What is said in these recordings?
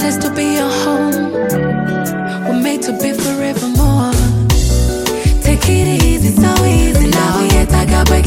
place to be your home. We're made to be forevermore. Take it easy, so easy. Now we ain't talking about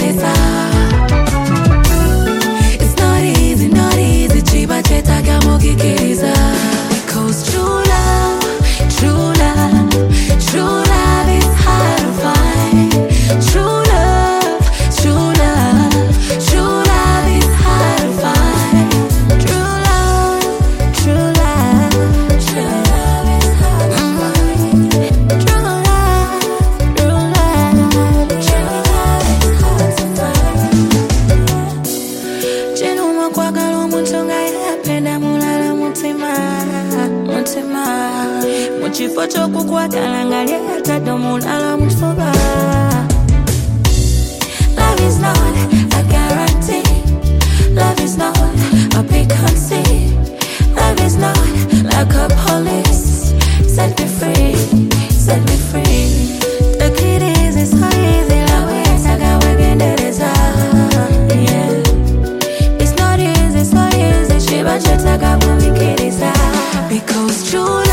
it's not easy, not easy. Chiba cheta gamo kikiriza. Because true love, true love, true love is hard to find. True love, true love, true love is hard to find. True love, true love, true love is hard to find. True love, true love, true love is hard to find. Chinuma kwa galo muchonga yapenda mulala mutima, mutima. Muchifo chokukwagala ngali atado mulala mufuba. Love is not a guarantee. Love is not a piquancy. Love is not like a police. Set me free, set me free. Take it easy, so easy. Love is like a weekend yeah. It's not easy, so easy. Shiba cheta kabu mikiriza. Because true love